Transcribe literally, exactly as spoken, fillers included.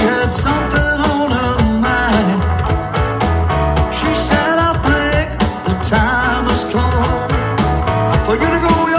had something on her mind. She said, I think the time has come for you to go